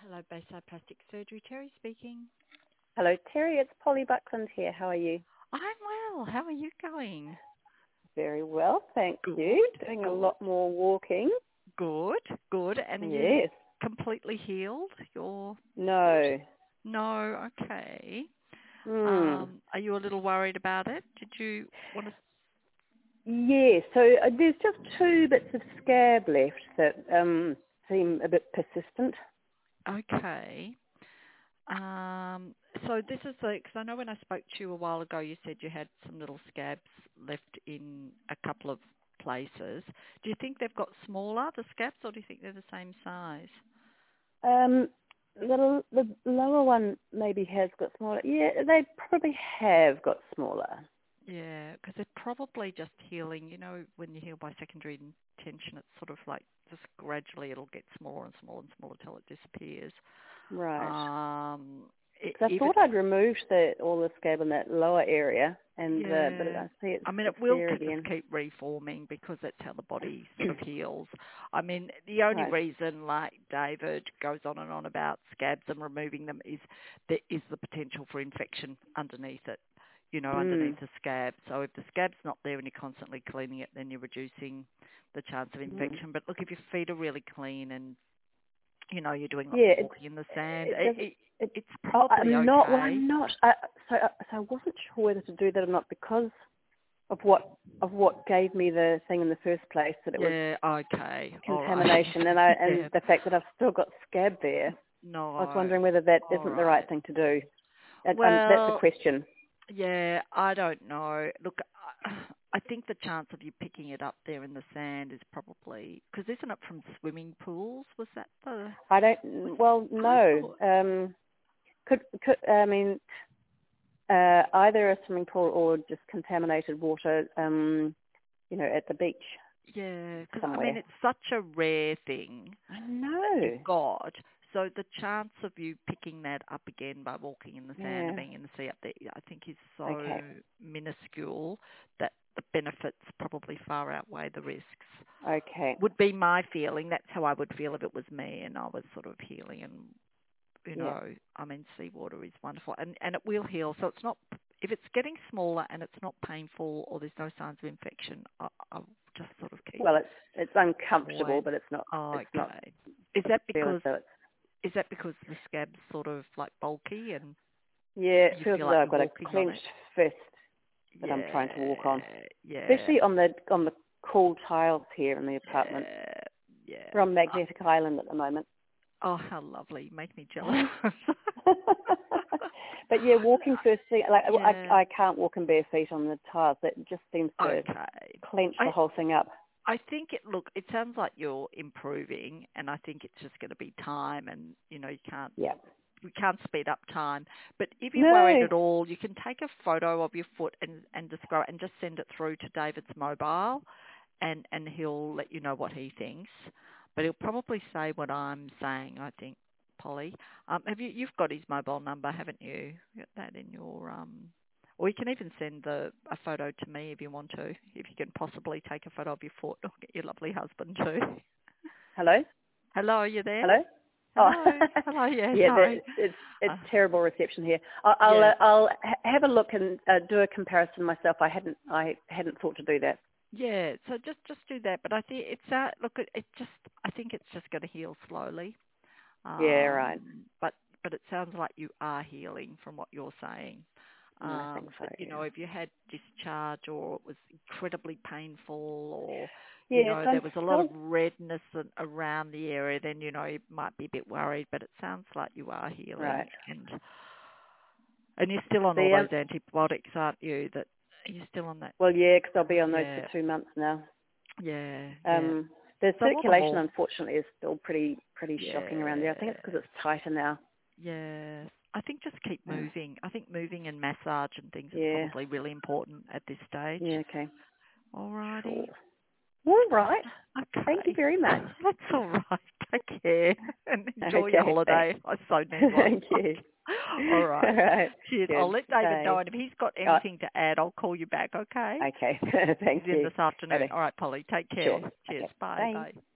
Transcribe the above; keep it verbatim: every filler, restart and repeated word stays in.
Hello, Bayside Plastic Surgery. Terry speaking. Hello, Terry. It's Polly Buckland here. How are you? I'm well. How are you going? Very well, thank Good, you. Doing a good, lot more walking. good, good. And are you Yes. completely healed? You're No. no, okay. Hmm. Um, are you a little worried about it? Did you want to? Yeah. So uh, there's just two bits of scab left that um, seem a bit persistent. Okay. Um, so this is the because I know when I spoke to you a while ago, you said you had some little scabs left in a couple of places. Do you think they've got smaller, the scabs, or do you think they're the same size? Um, the, the lower one maybe has got smaller. Yeah, they probably have got smaller. Yeah, because they're probably just healing. You know, when you heal by secondary intention, it's sort of like just gradually it'll get smaller and smaller and smaller till it disappears. Right. Um, i Because I if thought it's I'd removed the, all the scab in that lower area, and uh, but yeah, I see it's I mean, it it's will there ke- just again. keep reforming because that's how the body sort of heals. I mean, the only Right. reason, like David goes on and on about scabs and removing them, is there is the potential for infection underneath it. You know, underneath Mm. the scab. So if the scab's not there and you're constantly cleaning it, then you're reducing the chance of Mm. infection. But look, if your feet are really clean and, you know, you're doing lots Yeah, of it, walking in the sand, it it, doesn't. it, It, it's oh, probably I'm not. Well, okay. I'm not. I, so, uh, so I wasn't sure whether to do that or not because of what of what gave me the thing in the first place, that it was Yeah, okay, all right. contamination, and I Yeah, and the fact that I've still got scab there. I was no, wondering whether that all isn't the right right. thing to do. And, um, that's a Well, question. yeah, I don't know. Look, I I think the chance of you picking it up there in the sand is probably because isn't it from swimming pools? Was that the? I Was, don't. Well, I no. thought. Um, could could I mean uh, either a swimming pool or just contaminated water? Um, you know, at the beach Yeah, because I mean somewhere. it's such a rare thing I that you've know. got. So the chance of you picking that up again by walking in the sand and Yeah. being in the sea up there, I think is so Okay. minuscule that the benefits probably far outweigh the risks. Okay. Would be my feeling. That's how I would feel if it was me and I was sort of healing. And you Yeah. know, I mean, seawater is wonderful, and and it will heal. So it's not if it's getting smaller and it's not painful or there's no signs of infection. I, I'll just sort of keep Well, it's it's uncomfortable, avoid. but it's not Oh, it's not okay. Is that feeling because so. It's is that because the scab's sort of like bulky and yeah. It you feels feel as though like I've you're got a walking on clenched it? fist that I'm trying to walk on, Yeah, yeah, especially on the on the cool tiles here in the apartment. yeah, yeah. We're on Uh, Magnetic Island at the moment. oh, how lovely! You make me jealous. But yeah, walking first thing, like I, Yeah. I can't walk in bare feet on the tiles. That just seems to Okay. clench I the whole thing up. I think it look. It sounds like you're improving, and I think it's just going to be time, and you know you can't Yeah. we can't speed up time. But if you're worried No. at all, you can take a photo of your foot and and describe and just send it through to David's mobile, and and he'll let you know what he thinks. But he'll probably say what I'm saying. I think, Polly. Um, have you you've got his mobile number, haven't you? You got that in your um. Or you can even send the, a photo to me if you want to, if you can possibly take a photo of your foot or get your lovely husband too. Hello. Hello, are you there? Hello. Oh, Hello, hello, yeah, yeah. That, sorry. it's it's Uh, terrible reception here. I'll I'll, yeah, uh, I'll ha- have a look and uh, do a comparison myself. I hadn't I hadn't thought to do that. yeah. So just just do that. But I think it's uh, look, it, it just I think it's just going to heal slowly. Yeah. Right. Um, but but it sounds like you are healing from what you're saying. I think Um, so. but you know, Yeah. if you had discharge or it was incredibly painful, or you Yeah. know So there I'm was a lot of still. redness a- around the area, then you know you might be a bit worried. But it sounds like you are healing, Right. and and you're still on all The um. those antibiotics, aren't you? That you're still on that. Well, yeah, because I'll be on those for Yeah, two months now. yeah, yeah. Um. The So on the circulation, whole, unfortunately, is still pretty pretty shocking around there. I think yeah. it's because it's tighter now. Yeah, I think just keep Yeah. moving. I think moving and massage and things is Yeah. probably really important at this stage. Yeah. Okay. Alrighty. Sure. All right. Thank you Okay. very much. That's all right. Take care and enjoy your Okay. Thanks. holiday. I so need one. Thank you. All All right. right. Cheers. I'll Good. let David know, Bye. and if he's got Oh, anything to add, I'll call you back, okay? okay. He's Thank in you. this afternoon. Bye. All right, Polly. Take care. Sure. Cheers. Okay. Bye. Bye. Bye.